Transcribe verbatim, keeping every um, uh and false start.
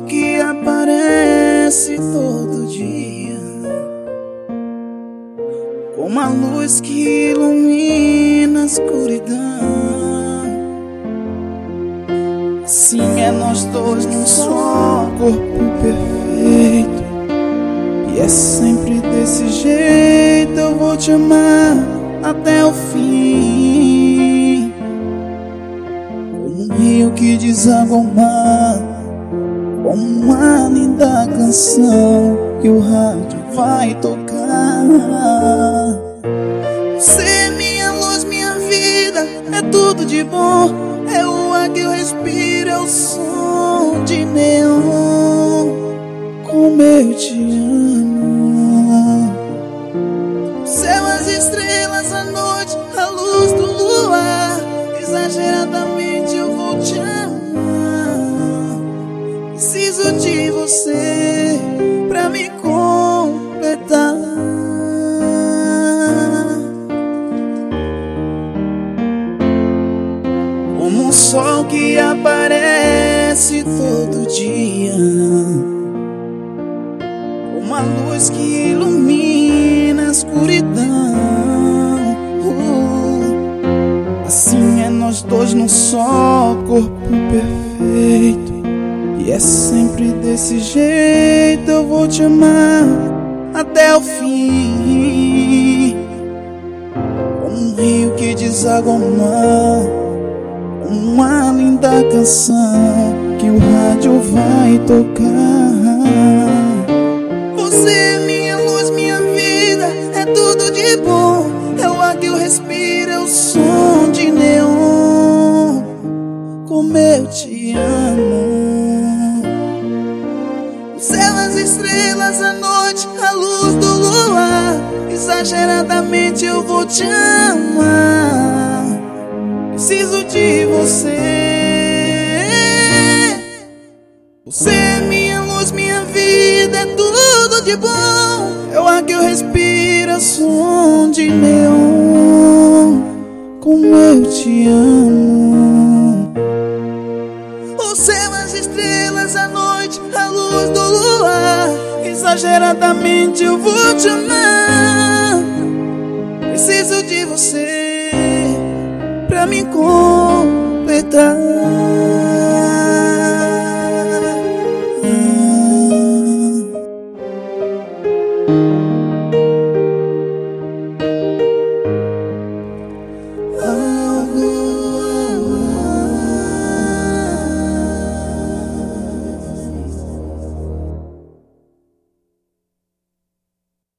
que aparece todo dia, como a luz que ilumina a escuridão. Assim é nós dois num só corpo perfeito, e é sempre desse jeito. Eu vou te amar até o fim, como um rio que deságua ao mar, como uma linda canção que o rádio vai tocar. Você é minha luz, minha vida, é tudo de bom. É o ar que eu respiro, é o som de neon. Como eu te amo. O céu, as estrelas, a noite, a luz do luar. Exageradamente eu vou te amar. Preciso de você pra me completar. Como um sol que aparece todo dia, uma luz que ilumina a escuridão. uh, Assim é nós dois num só corpo perfeito, e é sempre desse jeito. Eu vou te amar até o fim, como um rio que deságua ao mar, uma linda canção que o rádio vai tocar. Você é minha luz, minha vida, é tudo de bom. É o ar que eu respiro, é o som de neon. Como eu te amo. O céu, as estrelas, a noite, a luz do luar. Exageradamente eu vou te amar. Preciso de você. Você é minha luz, minha vida, é tudo de bom. É o ar que eu respiro, é o som de neon. Como eu te amo. O céu, as estrelas, a noite, a luz do luar. Exageradamente eu vou te amar. Preciso de você pra me completar.